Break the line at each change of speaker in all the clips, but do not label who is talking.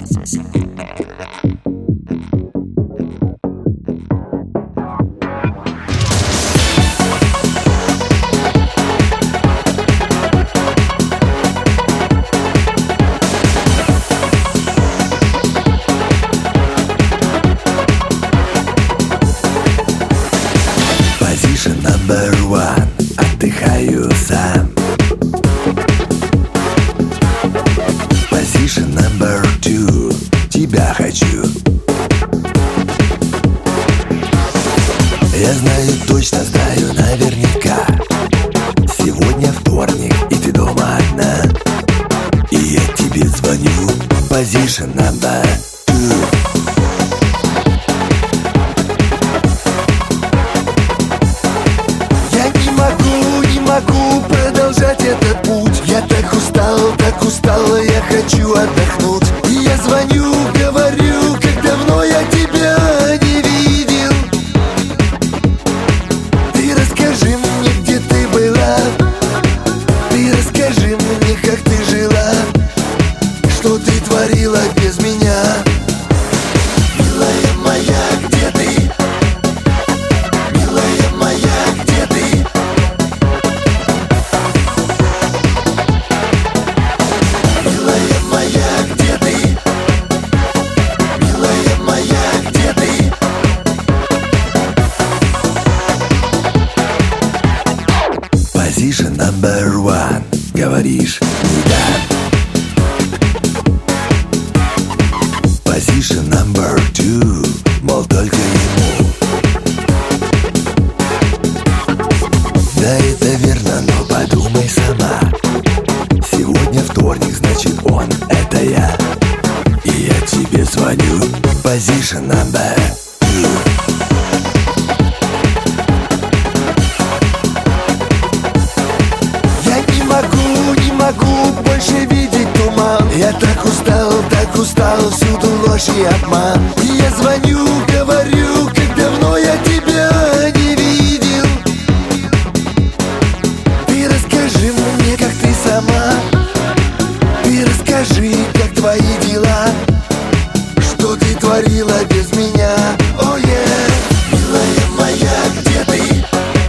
Position number one. Отдыхаю сам. Position number two. Тебя хочу. Я знаю, точно знаю наверняка. Сегодня вторник, и ты дома одна. И я тебе звоню. Position number two. Не могу продолжать этот путь. Я так устал, я хочу отдохнуть. И я звоню, говорю, как давно я тебя не видел. Ты расскажи мне, где ты была. Ты расскажи мне, как ты жила. Что ты творила без меня. Милая моя, где ты? Милая моя, где ты? Милая моя, где ты? Милая моя, где ты? Position number one. Говоришь, не дам. Position number two. Мол, только ему. Да, это верно, но подумай сама. Сегодня вторник, значит он — это я. И я тебе звоню. Position number two. Я не могу больше видеть туман. Я так устал, всюду ложь и обман. И я звоню, говорю, как давно я тебя не видел. Ты расскажи мне, как ты сама. Ты расскажи, как твои дела. Что ты творила без меня. Oh yeah. Милая моя, где ты?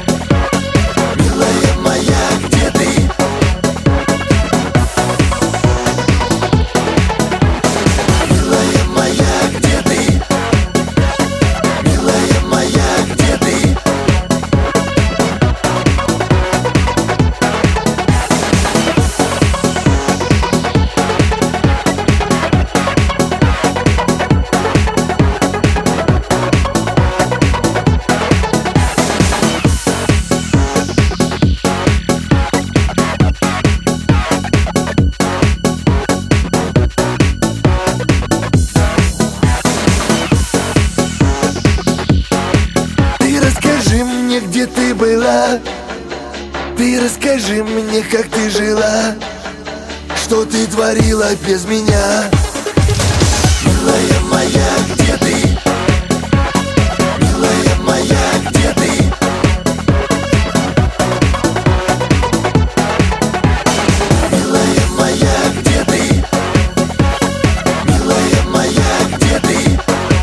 Милая моя, где ты? Милая моя, где ты? Милая моя, где ты? Ты расскажи мне, где ты была. Ты расскажи мне, как ты жила. Что ты творила без меня. Милая моя, где ты? Милая моя, где ты? Милая моя, где ты? Милая моя, где ты?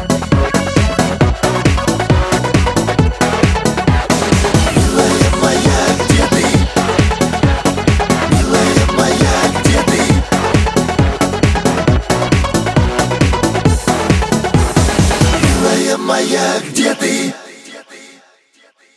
Милая моя, где ты? Милая моя, где ты? Милая моя, где